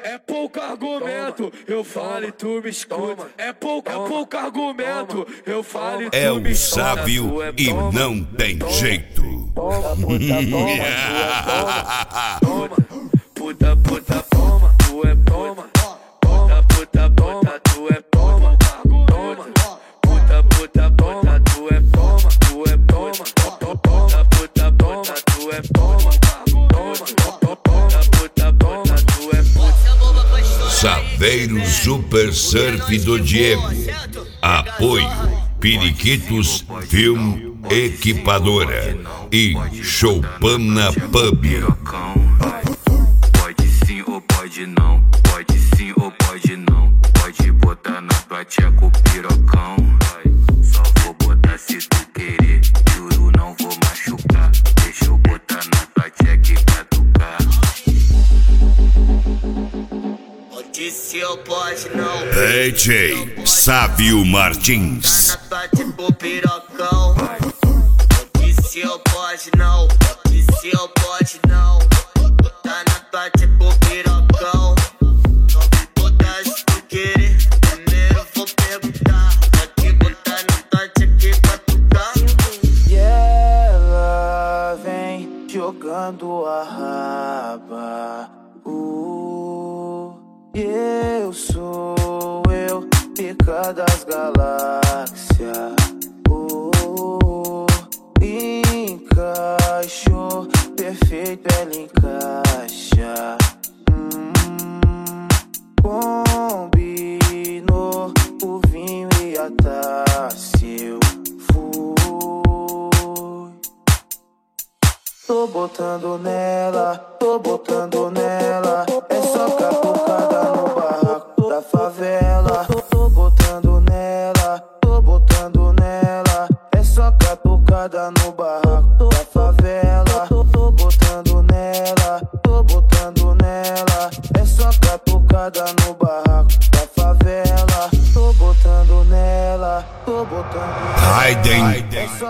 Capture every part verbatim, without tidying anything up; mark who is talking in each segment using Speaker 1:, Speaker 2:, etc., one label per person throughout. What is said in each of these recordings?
Speaker 1: É pouco argumento, eu falo e tu me escuta. É pouco, é pouco argumento, eu falo e tu
Speaker 2: É
Speaker 1: me
Speaker 2: o
Speaker 1: escuta.
Speaker 2: sábio e não tem jeito.
Speaker 1: Toma, puta, puta, toma, tu é toma. Puta, puta, puta, tu é toma. Toma, puta, puta, puta, tu é toma. Tu é toma, puta, puta, puta, tu é toma. Toma, puta, puta, puta, tu é toma.
Speaker 2: Saveiro Super Surf do Diego. Apoio Periquitos Film Equipadora e Choupana Pub.
Speaker 3: Pode sim ou pode não, pode sim ou pode não. Pode botar na tua tcheca o pirocão. Só vou botar se tu querer, juro não vou machucar. Deixa eu botar na tua tcheca e catucar. Pode sim ou pode não.
Speaker 2: D J Sábio Martins.
Speaker 3: Tá na tua tcheca o pirocão. Pode sim ou pode não, pode sim ou pode não. Tá na tua tcheca o pirocão. Só vou botar se tu querer, primeiro vou perguntar. Pode botar na tua tcheca e catucar.
Speaker 4: E ela vem jogando a raba. Uh, eu sou eu, pica das galáxias. Uh, encaixou, perfeito, ela encaixa. Hum, combinou o vinho e a taça. Eu fui. Tô botando nela, tô botando nela. É só catucada no barraco da favela. Tô, tô botando nela, tô botando nela. É só catucada no barraco da favela. Tô, tô botando nela, tô botando nela. É só catucada no barraco da favela. Tô botando nela, tô botando nela.
Speaker 2: Raiden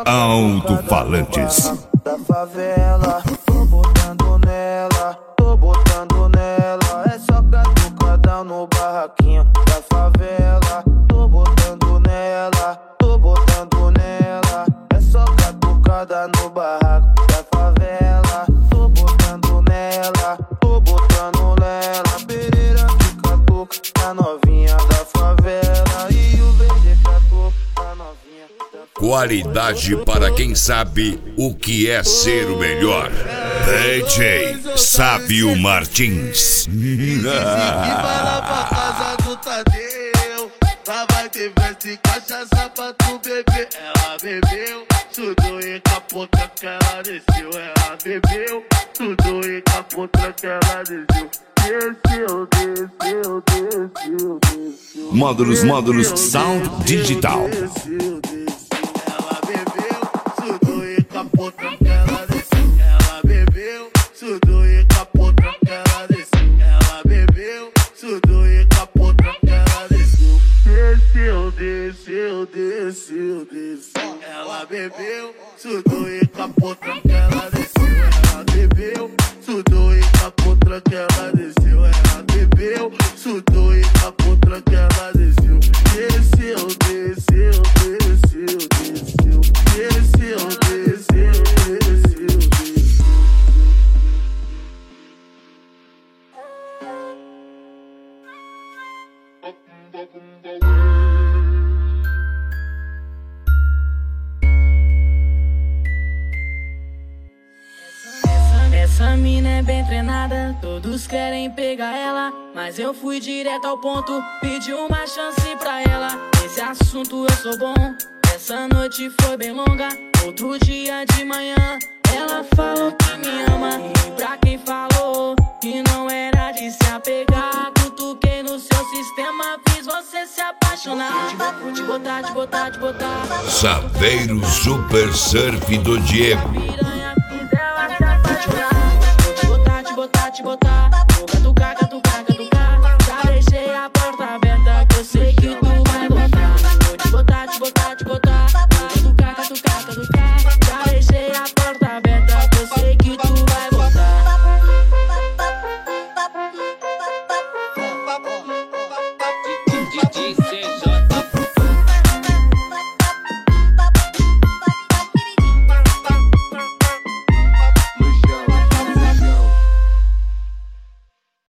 Speaker 2: Alto-Falantes.
Speaker 4: Da favela, tô botando nela, tô botando nela. É só catucadão no barraquinho da favela. Tô botando nela, tô botando nela. É só catucada no barraco da favela. Tô botando nela, tô botando nela. Pereira que catuca, a novinha da favela. E o V G catuca, a novinha da favela.
Speaker 2: Qualidade para quem sabe o que é ser o melhor. D J Sábio Martins.
Speaker 5: E vai pra casa do Tadeu. Lá vai ter festa e cachaça pra tu beber. Ela bebeu, tudo e capotra que ela desceu. Ela bebeu, tudo e capotra que ela desceu. Desceu, desceu, desceu, desceu.
Speaker 2: Módulos, módulos, sound digital.
Speaker 5: Desceu, desceu. Ela bebeu, tudo e capotra que ela desceu. Ela bebeu, tudo e capotra que ela desceu. Ela bebeu, tudo e capotra que ela desceu. Desceu, desceu, desceu, desceu. Ela bebeu, tudo e capotra que ela desceu. Ela bebeu, tudo e capotra que ela desceu. Ela bebeu, tudo e capotra que ela desceu. Desceu, desceu, desceu, desceu. Desceu, desceu, desceu, desceu.
Speaker 6: Essa mina é bem treinada, todos querem pegar ela, mas eu fui direto ao ponto, pedi uma chance pra ela. Esse assunto eu sou bom, essa noite foi bem longa. Outro dia de manhã, ela falou que me ama. E pra quem falou que não era de se apegar, cutuquei no seu sistema, fiz você se apaixonar. Te botar, te botar, te botar.
Speaker 2: Saveiro Super Surf do Diego.
Speaker 6: Piranha, fiz ela se apaixonar. Te botar, te botar, te botar. Vou catucar, catucar, catucar. Já deixei a porta aberta que eu sei que tu vai voltar. Vou te botar, te botar, te botar. Vou catucar, catucar, catucar. Já deixei a porta aberta que eu sei que tu vai voltar.
Speaker 7: D C